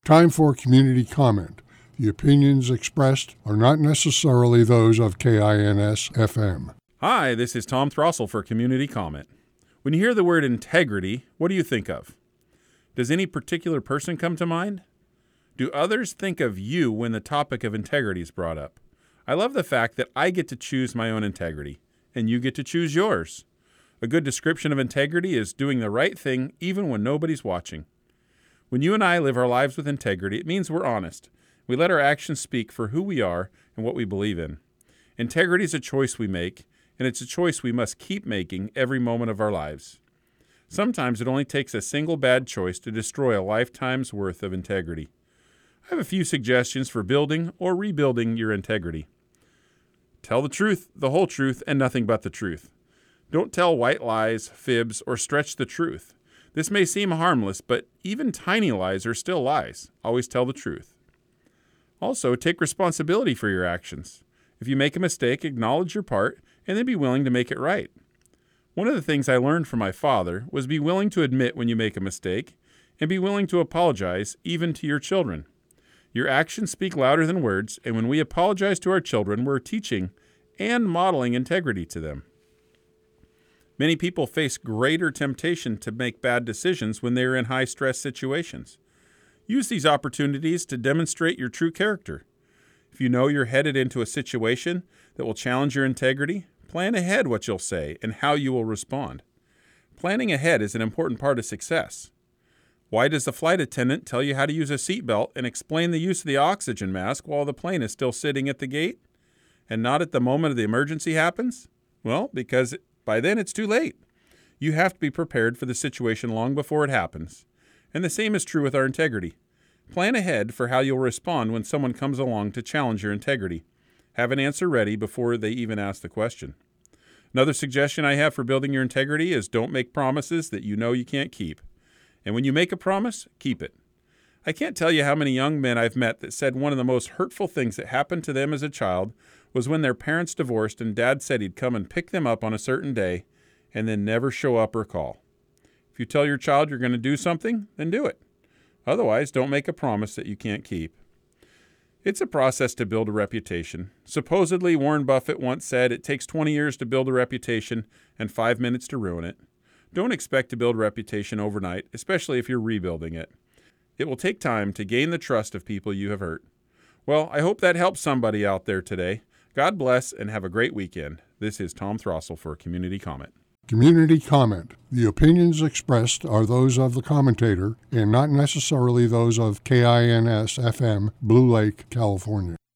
Time for community comment. The opinions expressed are not necessarily those of KINS-FM. Hi, this is Tom Throssell for Community Comment. When you hear the word integrity, what do you think of? Does any particular person come to mind? Do others think of you when the topic of integrity is brought up? I love the fact that I get to choose my own integrity, and you get to choose yours. A good description of integrity is doing the right thing even when nobody's watching. When you and I live our lives with integrity, it means we're honest. We let our actions speak for who we are and what we believe in. Integrity is a choice we make, and it's a choice we must keep making every moment of our lives. Sometimes it only takes a single bad choice to destroy a lifetime's worth of integrity. I have a few suggestions for building or rebuilding your integrity. Tell the truth, the whole truth, and nothing but the truth. Don't tell white lies, fibs, or stretch the truth. This may seem harmless, but even tiny lies are still lies. Always tell the truth. Also, take responsibility for your actions. If you make a mistake, acknowledge your part, and then be willing to make it right. One of the things I learned from my father was be willing to admit when you make a mistake, and be willing to apologize, even to your children. Your actions speak louder than words, and when we apologize to our children, we're teaching and modeling integrity to them. Many people face greater temptation to make bad decisions when they are in high-stress situations. Use these opportunities to demonstrate your true character. If you know you're headed into a situation that will challenge your integrity, plan ahead what you'll say and how you will respond. Planning ahead is an important part of success. Why does the flight attendant tell you how to use a seatbelt and explain the use of the oxygen mask while the plane is still sitting at the gate and not at the moment of the emergency happens? Well, because by then it's too late. You have to be prepared for the situation long before it happens. And the same is true with our integrity. Plan ahead for how you'll respond when someone comes along to challenge your integrity. Have an answer ready before they even ask the question. Another suggestion I have for building your integrity is don't make promises that you know you can't keep. And when you make a promise, keep it. I can't tell you how many young men I've met that said one of the most hurtful things that happened to them as a child was when their parents divorced and dad said he'd come and pick them up on a certain day and then never show up or call. If you tell your child you're going to do something, then do it. Otherwise, don't make a promise that you can't keep. It's a process to build a reputation. Supposedly, Warren Buffett once said it takes 20 years to build a reputation and 5 minutes to ruin it. Don't expect to build a reputation overnight, especially if you're rebuilding it. It will take time to gain the trust of people you have hurt. Well, I hope that helps somebody out there today. God bless and have a great weekend. This is Tom Throssell for Community Comment. Community comment. The opinions expressed are those of the commentator and not necessarily those of KINS-FM, Blue Lake, California.